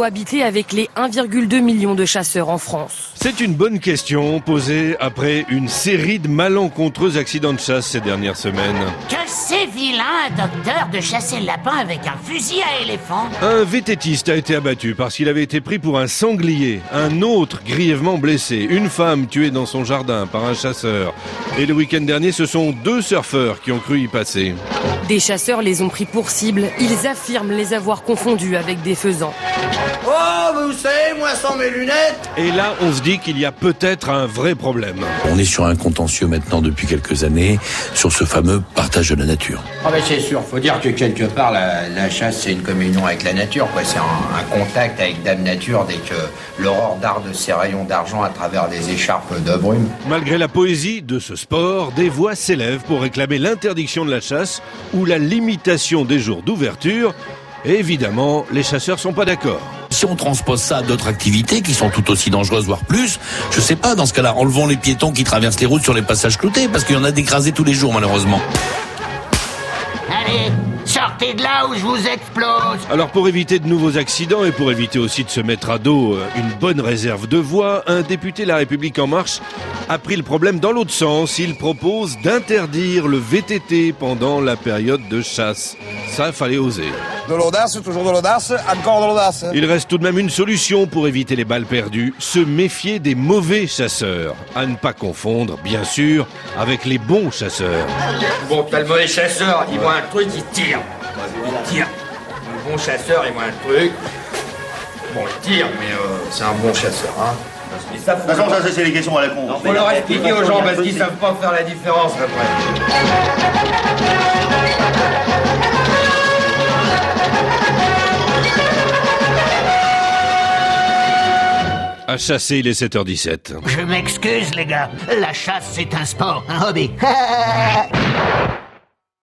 cohabiter avec les 1,2 million de chasseurs en France? C'est une bonne question posée après une série de malencontreux accidents de chasse ces dernières semaines. Que c'est vilain, docteur, de chasser le lapin avec un fusil à éléphant. Un vététiste a été abattu parce qu'il avait été pris pour un sanglier. Un autre grièvement blessé. Une femme tuée dans son jardin par un chasseur. Et le week-end dernier, ce sont 2 surfeurs qui ont cru y passer. Des chasseurs les ont pris pour cible. Ils affirment les avoir confondus avec des faisans. Oh, vous savez, moi sans mes lunettes. Et là, on se dit qu'il y a peut-être un vrai problème. On est sur un contentieux maintenant depuis quelques années sur ce fameux partage de la nature. Ah ben c'est sûr, faut dire que quelque part la chasse c'est une communion avec la nature, quoi. C'est un contact avec Dame Nature dès que l'aurore darde ses rayons d'argent à travers des écharpes de brume. Malgré la poésie de ce sport, des voix s'élèvent pour réclamer l'interdiction de la chasse ou la limitation des jours d'ouverture. Et évidemment, les chasseurs sont pas d'accord. Si on transpose ça à d'autres activités qui sont tout aussi dangereuses, voire plus, je sais pas, dans ce cas-là, enlevons les piétons qui traversent les routes sur les passages cloutés, parce qu'il y en a d'écrasés tous les jours, malheureusement. Allez, sortez de là ou je vous explose. Alors pour éviter de nouveaux accidents et pour éviter aussi de se mettre à dos une bonne réserve de voix, un député La République En Marche a pris le problème dans l'autre sens. Il propose d'interdire le VTT pendant la période de chasse. Ça, fallait oser. De l'audace, toujours de l'audace, encore de l'audace. Il reste tout de même une solution pour éviter les balles perdues, se méfier des mauvais chasseurs. À ne pas confondre, bien sûr, avec les bons chasseurs. Bon, t'as le mauvais chasseur, il voit un truc, il tire. Il tire. Le bon chasseur, il voit un truc. Bon, il tire, mais c'est un bon chasseur, hein. De toute façon, ça c'est les questions à la con. Faut leur expliquer aux gens parce qu'ils savent pas faire la différence après. À chasser, il est 7h17. Je m'excuse, les gars. La chasse, c'est un sport, un hobby.